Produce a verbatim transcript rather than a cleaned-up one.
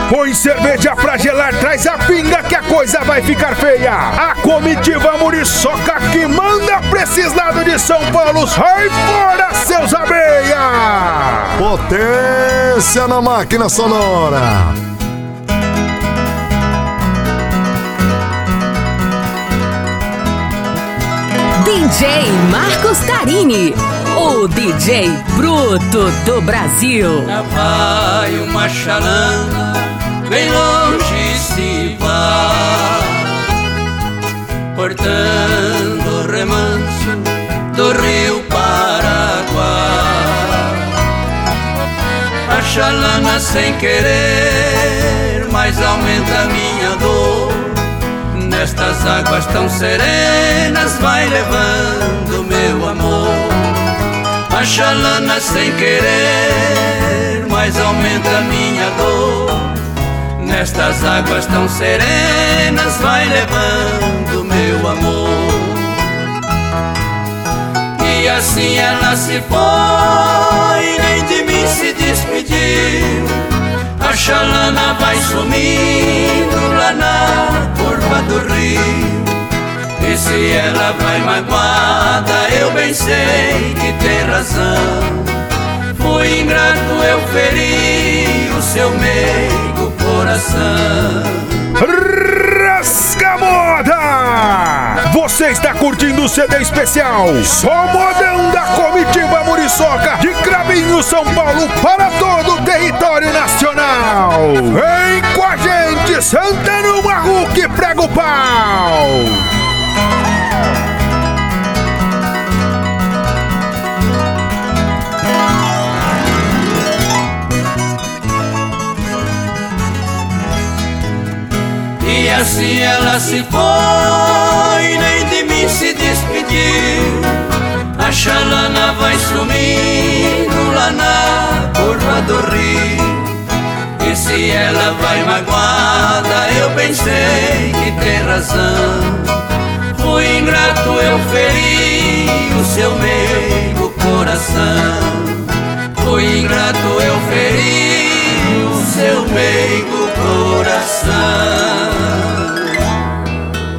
Põe cerveja pra gelar, traz a pinga que a coisa vai ficar feia. A comitiva Muriçoca que manda pra esses lados de São Paulo. Sai fora, seus abelha! Potência na máquina sonora. D J Marcos Tarini, o D J bruto do Brasil. Já vai uma chalana, bem longe se vai, cortando o remanso do rio Paraguai. A chalana sem querer, mais aumenta a minha dor. Nestas águas tão serenas vai levando meu amor. A chalana sem querer, mais aumenta a minha dor. Nestas águas tão serenas vai levando meu amor. E assim ela se foi, nem de mim se despediu. A chalana vai sumindo lá na curva do rio. E se ela vai magoada, eu bem sei que tem razão. Fui ingrato, eu feri o seu meigo coração. Rasgamoda! Você está curtindo o C D especial Só Modão da comitiva Muriçoca de Cravinho, São Paulo, para todo o território nacional. Vem com a gente, Santana Marru, que prega o pau. E assim ela se foi, nem de mim se despediu. A chalana vai sumindo lá na curva do rio. E se ela vai magoada, eu bem sei que tem razão. Fui ingrato, eu feri o seu meigo coração.